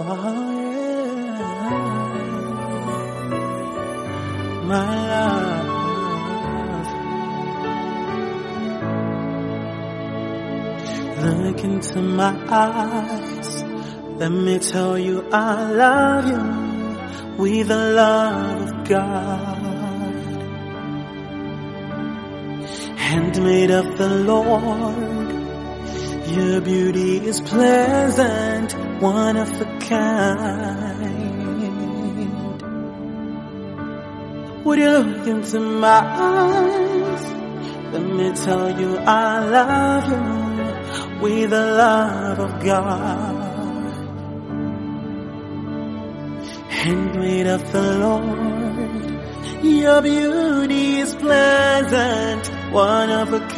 my love. Look into my eyes, let me tell you I love you with the love of God. Handmaid of the Lord, your beauty is pleasant, one of a kind. Would you look into my eyes, let me tell you I love you with the love of God. Handmaid of the Lord, your beauty is pleasant, one of a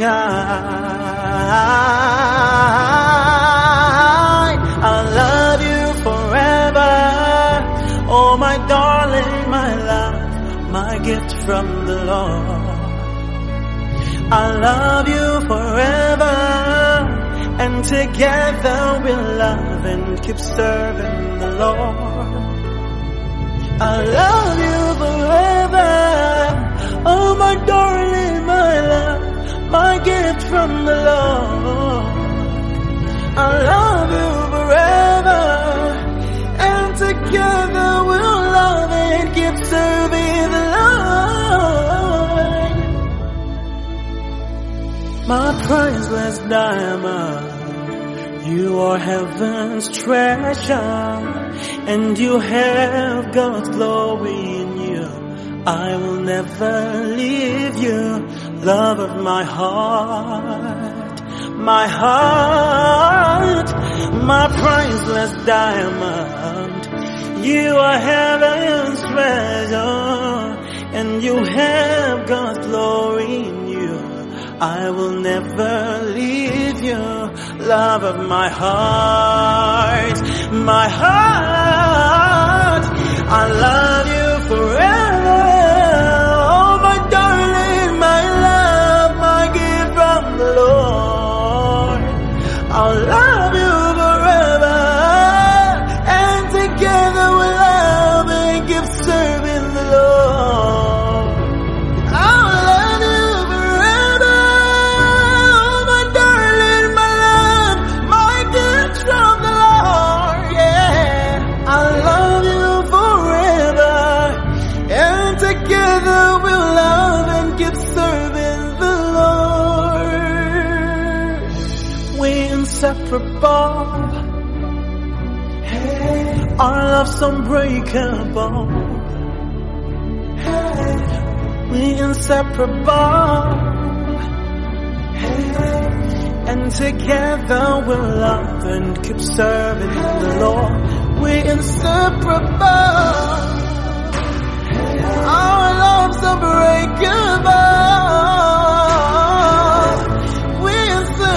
kind. I'll love you forever, oh my darling, my love, my gift from the Lord. I'll love you forever, and together we'll love and keep serving the Lord. I love you forever, oh my darling, my love, my gift from the Lord. I love you forever, and together we'll love and keep serving the Lord. My priceless diamond, you are heaven's treasure, and you have God's glory in you. I will never leave you, love of my heart, my heart, my priceless diamond. You are heaven's treasure, and you have God's glory in you. I will never leave you, love of my heart, my heart. I love you forever, oh my darling, my love, my gift from the Lord. I'll love you forever, and together we'll love and keep serving the Lord. I'll love you forever, oh my darling, my love, my gift from the Lord. Yeah, I'll love you forever, and together we'll love and keep serving the Lord. We're inseparable, our love's unbreakable. We're inseparable, and together we'll love and keep serving the Lord. We're inseparable, our love's unbreakable. We're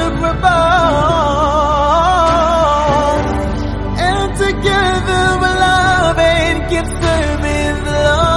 inseparable, and together we'll love and keep serving the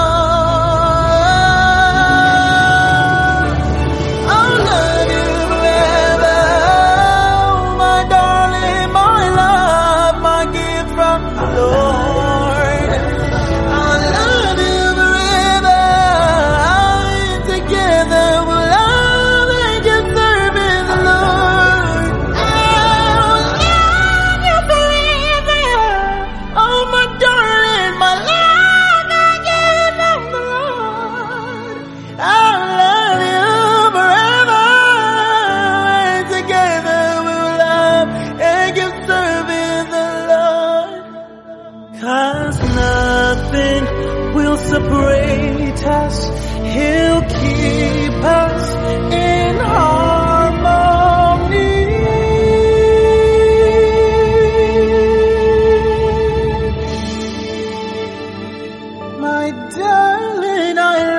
Lord. I'll love you forever, my darling, my love, my gift from the Lord. I'll love you forever, and together we'll love and keep serving the Lord. I'll love you forever, oh my darling, my love, my gift from the Lord. I'll love you forever, and together we'll love and keep serving the Lord. 'Cause nothing will separate us, He'll keep us in harmony. My darling, I